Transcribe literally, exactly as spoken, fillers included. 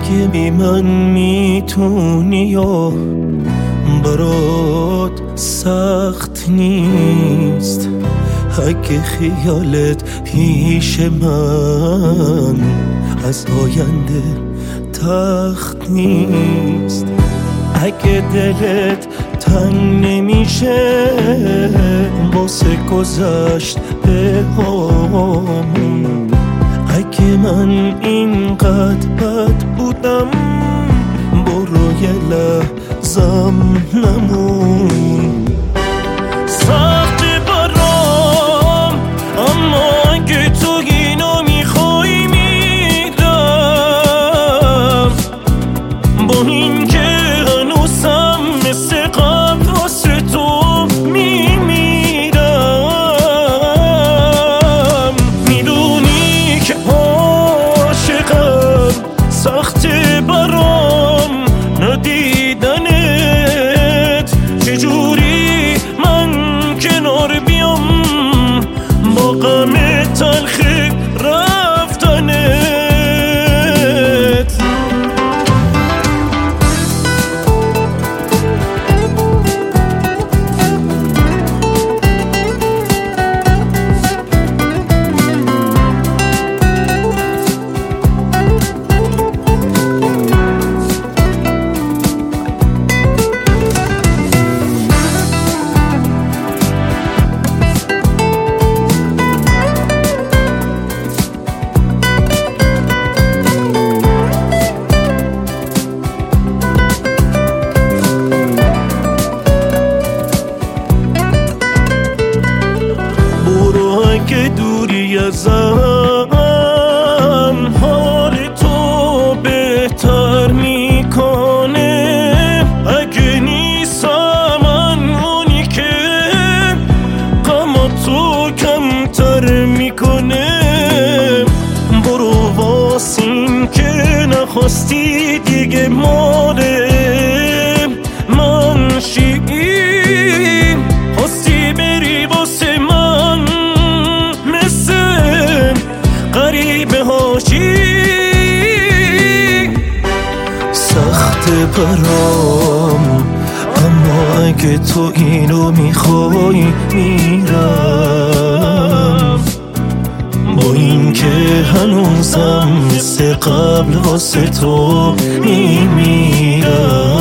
اگه بی من میتونی و برات سخت نیست، اگه خیالت پیش من از آینده تخت نیست، اگه دلت تنگ نمیشه واسه گذشت به همون، اگه من اینقدر بد بودم برو یه لحظم نمون. سخت برام اما اگه تو اینو میخوای میدم، با این که هنوزم مثل قبل واسه تو میمیرم. میدونی که عاشقم، سخت برام ندیدنت، چجوری من کنار بیام با غم تلخ رفتنت. که دوری ازم حال تو بهتر میکنه، اگه نیستم من اونی که غم تو کمتر میکنه. برو واسین که نخواستی دیگه مال من شی، خواستی بری واسه من غریبه هاشی. سخت برام اما اگه تو اینو میخوای میرم، با این که هنوزم مثل قبل واسه تو میمیرم.